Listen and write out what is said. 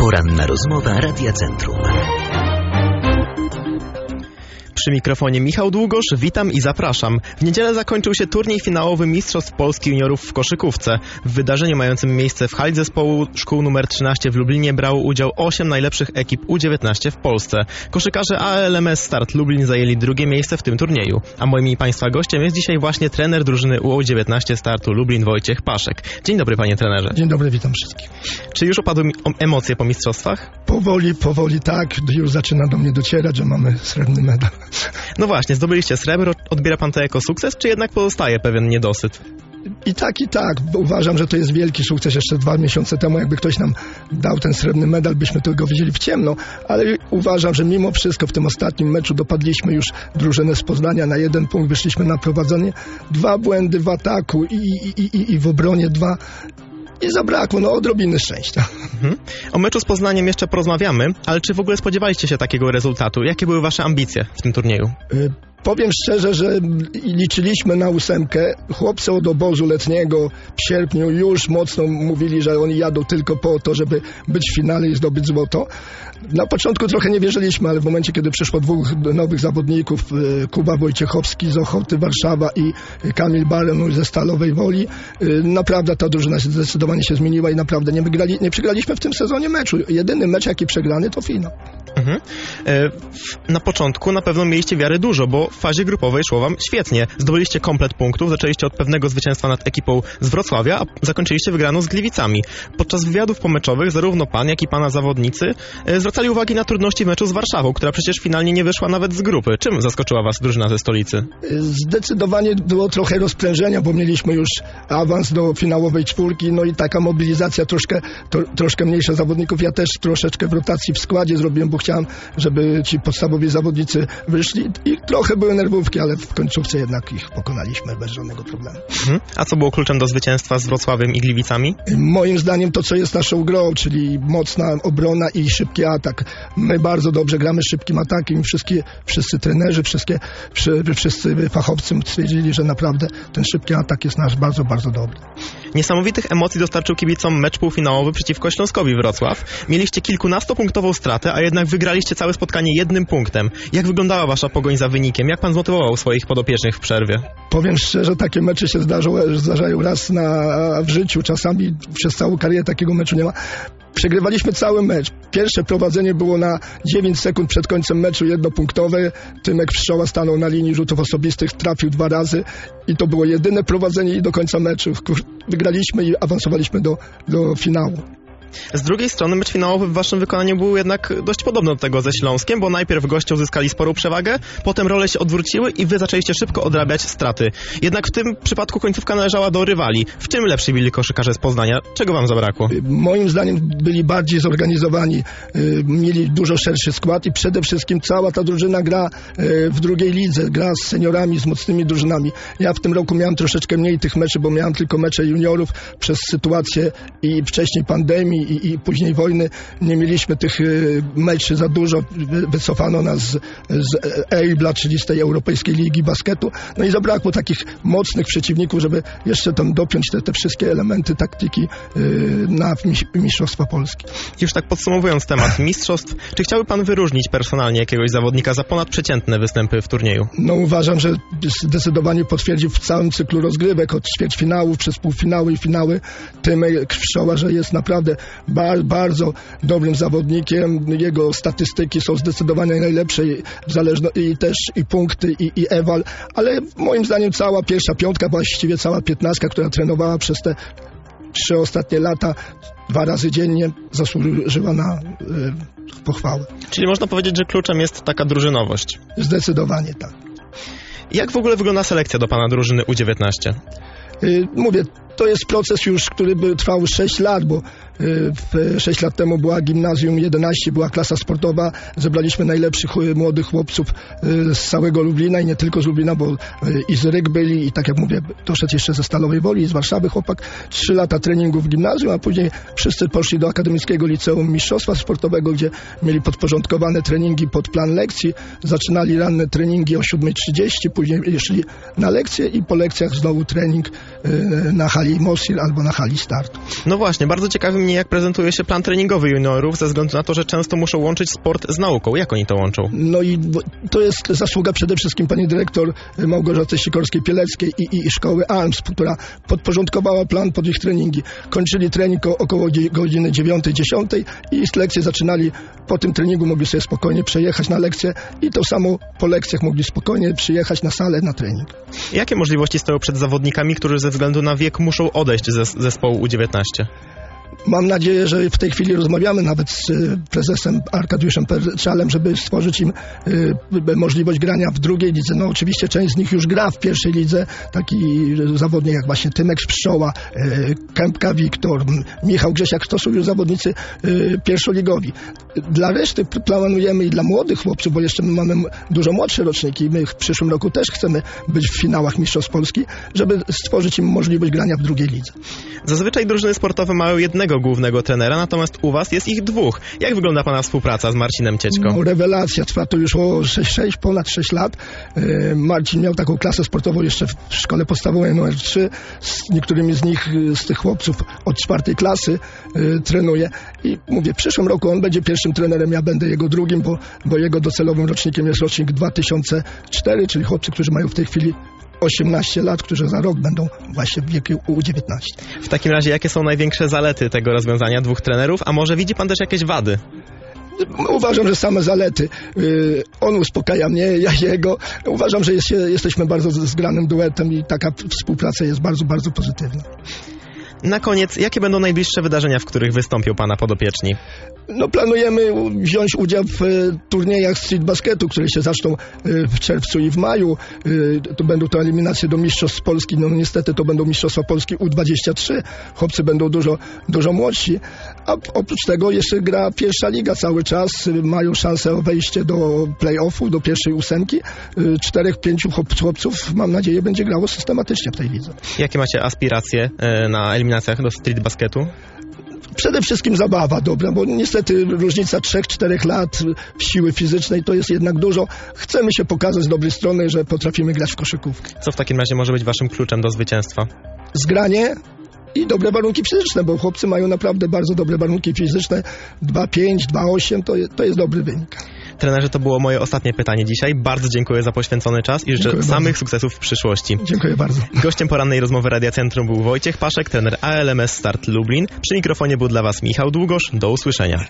Poranna rozmowa Radia Centrum. Przy mikrofonie Michał Długosz, witam i zapraszam. W niedzielę zakończył się turniej finałowy Mistrzostw Polski Juniorów w koszykówce. W wydarzeniu mającym miejsce w hali zespołu szkół nr 13 w Lublinie brało udział 8 najlepszych ekip U19 w Polsce. Koszykarze ALMS Start Lublin zajęli drugie miejsce w tym turnieju. A moim i Państwa gościem jest dzisiaj właśnie trener drużyny U19 Startu Lublin Wojciech Paszek. Dzień dobry, panie trenerze. Dzień dobry, witam wszystkich. Czy już opadły emocje po mistrzostwach? Powoli tak. Już zaczyna do mnie docierać, że mamy srebrny medal. No właśnie, zdobyliście srebro. Odbiera pan to jako sukces, czy jednak pozostaje pewien niedosyt? I tak. Uważam, że to jest wielki sukces. Jeszcze 2 miesiące temu, jakby ktoś nam dał ten srebrny medal, byśmy tego widzieli w ciemno. Ale uważam, że mimo wszystko w tym ostatnim meczu dopadliśmy już drużynę z Poznania na 1 punkt. Wyszliśmy na prowadzenie. 2 błędy w ataku i w obronie 2. I zabrakło odrobiny szczęścia. O meczu z Poznaniem jeszcze porozmawiamy, ale czy w ogóle spodziewaliście się takiego rezultatu? Jakie były wasze ambicje w tym turnieju? Powiem szczerze, że liczyliśmy na 8. Chłopcy od obozu letniego w sierpniu już mocno mówili, że oni jadą tylko po to, żeby być w finale i zdobyć złoto. Na początku trochę nie wierzyliśmy, ale w momencie, kiedy przyszło 2 nowych zawodników, Kuba Wojciechowski z Ochoty Warszawa i Kamil Baron ze Stalowej Woli, naprawdę ta drużyna zdecydowanie się zmieniła i naprawdę nie przegraliśmy w tym sezonie meczu. Jedyny mecz, jaki przegrany, to finał. Na początku na pewno mieliście wiary dużo, bo w fazie grupowej szło wam świetnie. Zdobyliście komplet punktów, zaczęliście od pewnego zwycięstwa nad ekipą z Wrocławia, a zakończyliście wygraną z Gliwicami. Podczas wywiadów pomeczowych zarówno pan, jak i pana zawodnicy zwracali uwagi na trudności w meczu z Warszawą, która przecież finalnie nie wyszła nawet z grupy. Czym zaskoczyła was drużyna ze stolicy? Zdecydowanie było trochę rozprężenia, bo mieliśmy już awans do finałowej 4, i taka mobilizacja troszkę mniejsza zawodników. Ja też troszeczkę w rotacji w składzie zrobiłem, bo chciałem, żeby ci podstawowi zawodnicy wyszli i trochę były nerwówki, ale w końcówce jednak ich pokonaliśmy bez żadnego problemu. A co było kluczem do zwycięstwa z Wrocławiem i Gliwicami? Moim zdaniem to, co jest naszą grą, czyli mocna obrona i szybki atak. My bardzo dobrze gramy szybkim atakiem. Wszyscy trenerzy, wszyscy fachowcy stwierdzili, że naprawdę ten szybki atak jest nasz bardzo, bardzo dobry. Niesamowitych emocji dostarczył kibicom mecz półfinałowy przeciwko Śląskowi Wrocław. Mieliście kilkunastopunktową stratę, a jednak wygraliście całe spotkanie 1 punktem. Jak wyglądała wasza pogoń za wynikiem? Jak pan zmotywował swoich podopiecznych w przerwie? Powiem szczerze, takie mecze się zdarzają raz w życiu. Czasami przez całą karierę takiego meczu nie ma. Przegrywaliśmy cały mecz. Pierwsze prowadzenie było na 9 sekund przed końcem meczu, 1-punktowe. Tymek Pszczoła stanął na linii rzutów osobistych, trafił 2 razy i to było jedyne prowadzenie i do końca meczu. Wygraliśmy i awansowaliśmy do finału. Z drugiej strony mecz finałowy w waszym wykonaniu był jednak dość podobny do tego ze Śląskiem, bo najpierw goście uzyskali sporą przewagę, potem role się odwróciły i wy zaczęliście szybko odrabiać straty. Jednak w tym przypadku końcówka należała do rywali. W czym lepsi byli koszykarze z Poznania? Czego wam zabrakło? Moim zdaniem byli bardziej zorganizowani, mieli dużo szerszy skład i przede wszystkim cała ta drużyna gra w drugiej lidze, gra z seniorami, z mocnymi drużynami. Ja w tym roku miałem troszeczkę mniej tych meczy, bo miałem tylko mecze juniorów przez sytuację i wcześniej pandemii i później wojny. Nie mieliśmy tych meczy za dużo. Wycofano nas z EIBLA, czyli z tej Europejskiej Ligi Basketu. I zabrakło takich mocnych przeciwników, żeby jeszcze tam dopiąć te wszystkie elementy taktyki na Mistrzostwa Polski. Już tak podsumowując temat mistrzostw, czy chciałby pan wyróżnić personalnie jakiegoś zawodnika za ponadprzeciętne występy w turnieju? Uważam, że zdecydowanie potwierdził w całym cyklu rozgrywek od ćwierćfinałów przez półfinały i finały Tymek Pszczoła, że jest naprawdę bardzo dobrym zawodnikiem. Jego statystyki są zdecydowanie najlepsze i też i punkty i eval, ale moim zdaniem cała pierwsza 5, właściwie cała 15, która trenowała przez te 3 ostatnie lata 2 razy dziennie, zasłużyła na pochwałę. Czyli można powiedzieć, że kluczem jest taka drużynowość? Zdecydowanie tak. Jak w ogóle wygląda selekcja do pana drużyny U19? Mówię, to jest proces już, który by trwał 6 lat, bo 6 lat temu była Gimnazjum 11, była klasa sportowa, zebraliśmy najlepszych młodych chłopców z całego Lublina i nie tylko z Lublina, bo i z Ryk byli i tak jak mówię, doszedł jeszcze ze Stalowej Woli i z Warszawy chłopak. 3 lata treningu w gimnazjum, a później wszyscy poszli do Akademickiego Liceum Mistrzostwa Sportowego, gdzie mieli podporządkowane treningi pod plan lekcji, zaczynali ranne treningi o 7:30, później szli na lekcje i po lekcjach znowu trening na hali hali Mosil albo na hali Start. No właśnie, bardzo ciekawi mnie, jak prezentuje się plan treningowy juniorów, ze względu na to, że często muszą łączyć sport z nauką. Jak oni to łączą? No i to jest zasługa przede wszystkim pani dyrektor Małgorzaty Sikorskiej-Pieleckiej i szkoły ALMS, która podporządkowała plan pod ich treningi. Kończyli trening około godziny 9-10 i lekcje zaczynali. Po tym treningu mogli sobie spokojnie przejechać na lekcję i to samo po lekcjach mogli spokojnie przyjechać na salę na trening. Jakie możliwości stoją przed zawodnikami, którzy ze względu na wiek muszą odejść ze zespołu U19? Mam nadzieję, że w tej chwili rozmawiamy nawet z prezesem Arkadiuszem Perczalem, żeby stworzyć im możliwość grania w drugiej lidze. No oczywiście część z nich już gra w pierwszej lidze, taki zawodnik jak właśnie Tymek Pszczoła, Kępka Wiktor, Michał Grzesiak, to są już zawodnicy pierwszoligowi. Dla reszty planujemy i dla młodych chłopców, bo jeszcze mamy dużo młodsze roczniki, my w przyszłym roku też chcemy być w finałach Mistrzostw Polski, żeby stworzyć im możliwość grania w drugiej lidze. Zazwyczaj drużyny sportowe mają jednego głównego trenera, natomiast u was jest ich dwóch. Jak wygląda pana współpraca z Marcinem Ciećką? No, rewelacja, trwa to już ponad 6 lat. Marcin miał taką klasę sportową jeszcze w szkole podstawowej nr 3. Z niektórymi z nich, z tych chłopców od 4 klasy trenuje. I mówię, w przyszłym roku on będzie pierwszym trenerem, ja będę jego drugim, bo jego docelowym rocznikiem jest rocznik 2004, czyli chłopcy, którzy mają w tej chwili 18 lat, którzy za rok będą właśnie w wieku U19. W takim razie jakie są największe zalety tego rozwiązania dwóch trenerów, a może widzi pan też jakieś wady? Uważam, że same zalety. On uspokaja mnie, ja jego. Uważam, że jesteśmy bardzo zgranym duetem i taka współpraca jest bardzo, bardzo pozytywna. Na koniec, jakie będą najbliższe wydarzenia, w których wystąpią pana podopieczni? No, planujemy wziąć udział w turniejach street basketu, które się zaczną w czerwcu i w maju. To będą to eliminacje do Mistrzostw Polski. No niestety to będą Mistrzostwa Polski U23. Chłopcy będą dużo młodsi. A oprócz tego jeszcze gra pierwsza liga cały czas. Mają szansę o wejście do play-offu, do pierwszej 8. 4-5 chłopców, mam nadzieję, będzie grało systematycznie w tej lidze. Jakie macie aspiracje na eliminacjach do street basketu? Przede wszystkim zabawa dobra, bo niestety różnica 3-4 lat siły fizycznej to jest jednak dużo. Chcemy się pokazać z dobrej strony, że potrafimy grać w koszykówkę. Co w takim razie może być waszym kluczem do zwycięstwa? Zgranie i dobre warunki fizyczne, bo chłopcy mają naprawdę bardzo dobre warunki fizyczne. 2,5, 2,8 to jest dobry wynik. Trenerze, to było moje ostatnie pytanie dzisiaj. Bardzo dziękuję za poświęcony czas i życzę samych sukcesów w przyszłości. Dziękuję bardzo. Gościem porannej rozmowy Radia Centrum był Wojciech Paszek, trener ALMS Start Lublin. Przy mikrofonie był dla was Michał Długosz. Do usłyszenia.